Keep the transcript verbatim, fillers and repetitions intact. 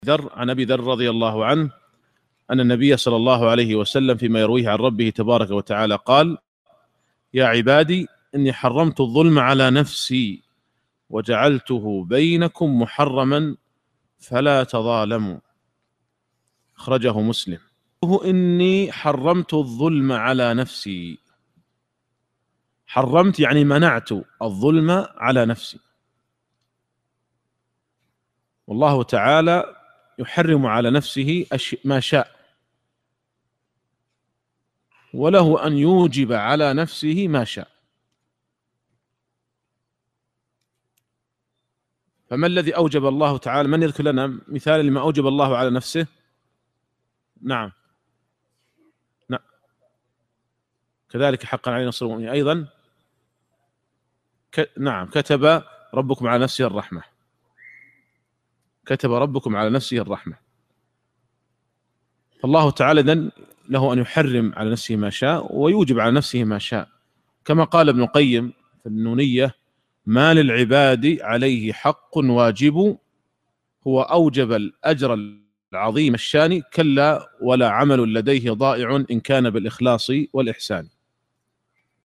ذر عن أبي ذر رضي الله عنه أن النبي صلى الله عليه وسلم فيما يرويه عن ربه تبارك وتعالى قال: يا عبادي إني حرمت الظلم على نفسي وجعلته بينكم محرما فلا تظالموا. أخرجه مسلم. إني حرمت الظلم على نفسي، حرمت يعني منعت الظلم على نفسي، والله تعالى يحرم على نفسه ما شاء، وله أن يوجب على نفسه ما شاء. فما الذي أوجب الله تعالى؟ من يذكر لنا مثال لما أوجب الله على نفسه؟ نعم نعم كذلك حقا علينا نصر المؤمنين. أيضا ك... نعم كتب ربكم على نفسه الرحمة، كتب ربكم على نفسه الرحمة. فالله تعالى إذن له أن يحرم على نفسه ما شاء ويوجب على نفسه ما شاء، كما قال ابن القيم في النونية: ما للعباد عليه حق واجب، هو أوجب الأجر العظيم الشان، كلا ولا عمل لديه ضائع إن كان بالإخلاص والإحسان.